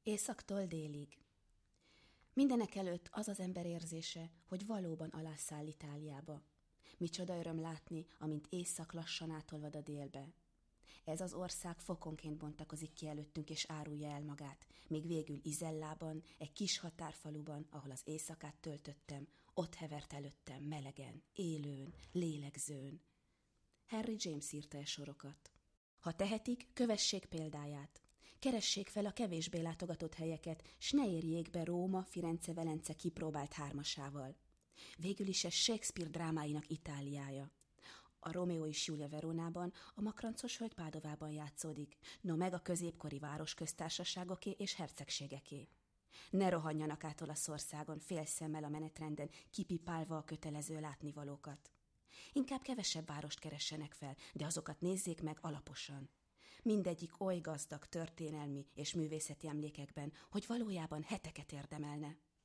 Északtól délig. Mindenekelőtt az az ember érzése, hogy valóban alászáll Itáliába. Micsoda öröm látni, amint észak lassan átolvad a délbe. Ez az ország fokonként bontakozik ki előttünk és árulja el magát, míg végül Isellában, egy kis határfaluban, ahol az éjszakát töltöttem, ott hevert előttem melegen, élőn, lélegzőn. Henry James írta sorokat. Ha tehetik, kövessék példáját. Keressék fel a kevésbé látogatott helyeket, s ne érjék be Róma, Firence, Velence kipróbált hármasával. Végül is ez Shakespeare drámáinak Itáliája. A Romeo és Julia Verónában, a makrancos hölgy Pádovában játszódik, no meg a középkori városköztársaságoké és hercegségeké. Ne rohanjanak át Olaszországon félszemmel a menetrenden, kipipálva a kötelező látnivalókat. Inkább kevesebb várost keressenek fel, de azokat nézzék meg alaposan. Mindegyik oly gazdag történelmi és művészeti emlékekben, hogy valójában heteket érdemelne.